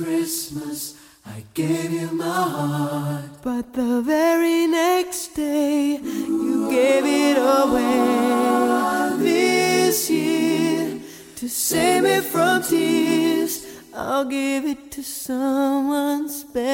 Christmas, I gave you my heart. But the very next day, you gave it away. This year, to save me from tears, I'll give it to someone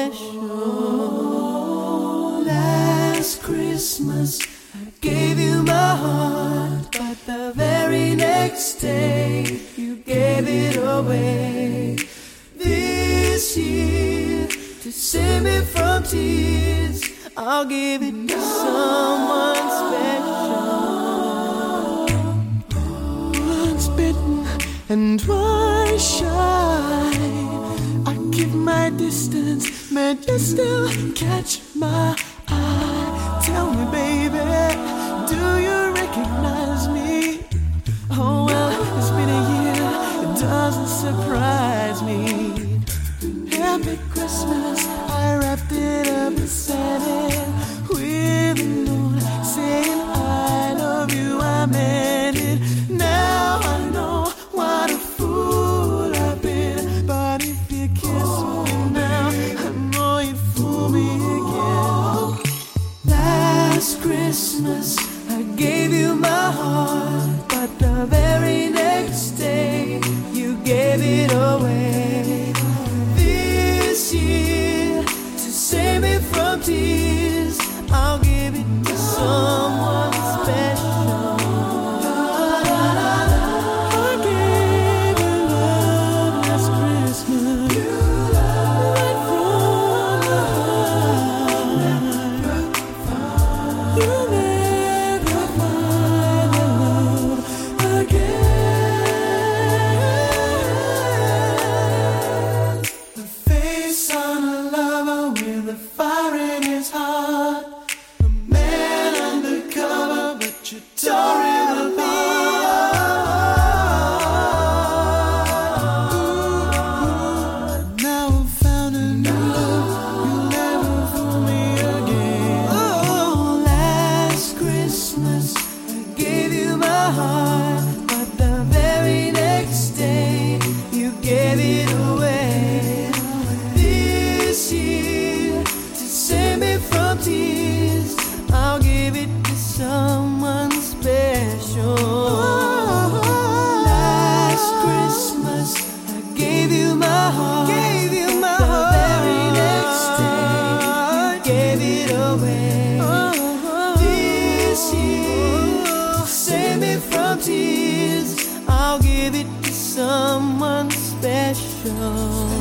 special. Last Christmas, I gave you my heart. But the very next day, you gave it away. This year, to save me from tears, I'll give it to someone special. Once bitten and twice shy, I keep my distance, but you still catch my eye. Tell me, baby, do you recognize me? Oh well, it's been a year, it doesn't surprise me. Happy Christmas, I wrapped it up and sent it with a note saying I love you, I meant it. Now I know what a fool I've been, but if you kiss me now, I know you'd fool me again. last Christmas, I gave you my heart. But the very next day, you gave it away. This year, To save me from tears, I'll give it to someone special. I gave you love last Christmas, right from the heart. You never find the love again. the face on a lover with a fire in his heart. A man undercover, but you tore it apart. Now I've found a new love, you'll never fool me again. Oh, last Christmas, I gave you my heart. But the very next day, you gave it away. This year, To save me from tears, I'll give it to someone special. last Christmas, I gave you my heart. Gave you my The heart. very next day, you gave it away. This year, Oh, to save me from tears, I'll give it to someone special.